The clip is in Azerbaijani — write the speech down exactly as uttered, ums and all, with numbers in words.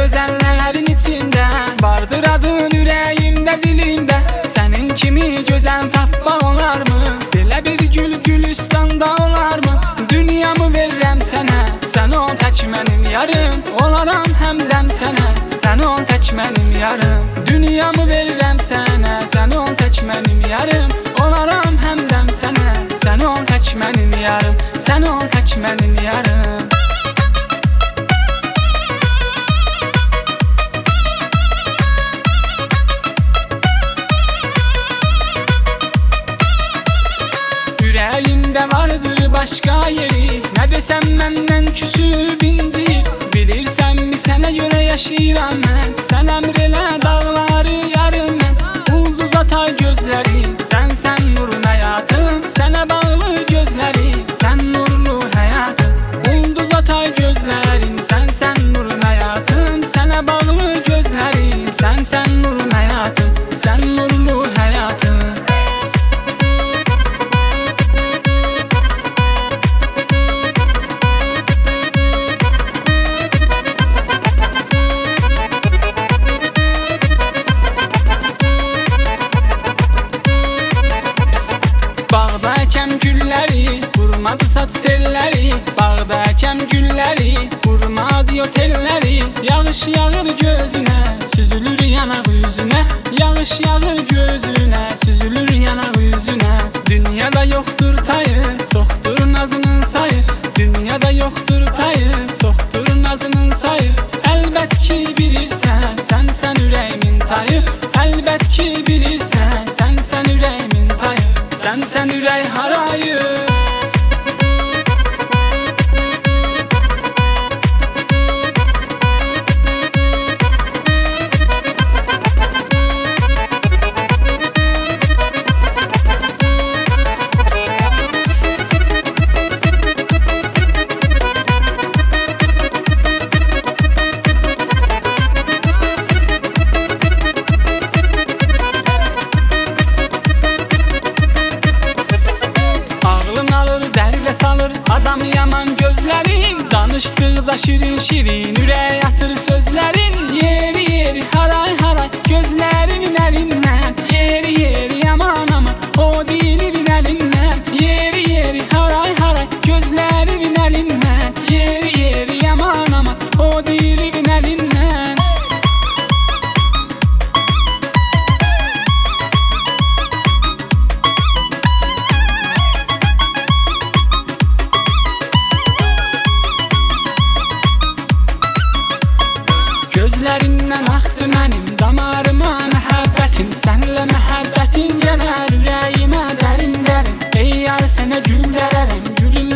gözəllərin içində vardır adın ürəyimdə, dilimdə. Sənin kimi gözəl tapmaq olarmı? Belə bir gül gülüstanda olarmı? Dünyamı verirəm sənə, sən ol tək mənim yarım. Olaram həmdəm sənə, sən ol tək mənim yarım. Dünyamı verirəm sənə, sən ol tək mənim yarım. Olaram həmdəm sənə, sən ol tək mənim yarım. Sən ol tək mənim yarım. Ürəyimdə vardır başqa yeri, nə desəm məndən küsüb incir. Bilirsənmi sənə görə yaşayıram mən, sən əmr elə dağları yarım mən. Ulduz atay gözləri, sən sən nurun həyatım. Sənə bağlı gözlərim, sən nurlu həyatım. Ulduz atay gözlərim, sən sən nurun həyatım. Sənə bağlı gözlərim, sən sən nurun həyatım. Sən nurlu həyatım. Bağda əkəm gülləri, qurmadı saç telləri. Bağda əkəm gülləri, qurmadı otelləri. Yağış yağır gözünə, süzülür yanaq yüzünə. Yağış yağır gözünə, süzülür yanaq yüzünə. Dünyada yoxdur tayı, çoxdur nazının sayı. Dünyada yoxdur tayı, çoxdur nazının sayı. Əlbət ki bilirsən, sən sən ürəyimin tayı. Əlbət ki bilirsən, sən sən ürəyimin tayı. Sən sən ürək harayı. Salır adamı yaman gözlərin, danışdıqca şirin şirin ürək atır sözlərin. Yeri yeri haray haray gözlərimin əlindən. Yeri yeri yaman aman o dilimin əlindən. Yeri yeri haray haray gözlərimin əlindən. Yeri yeri yaman aman o dilimin əlindən. Gözlərindən axdı mənim damarıma məhəbbətin. Sənlə məhəbbətin gələr ürəyimə dərin dərin. Ey yar sənə gül dərərəm, gülüm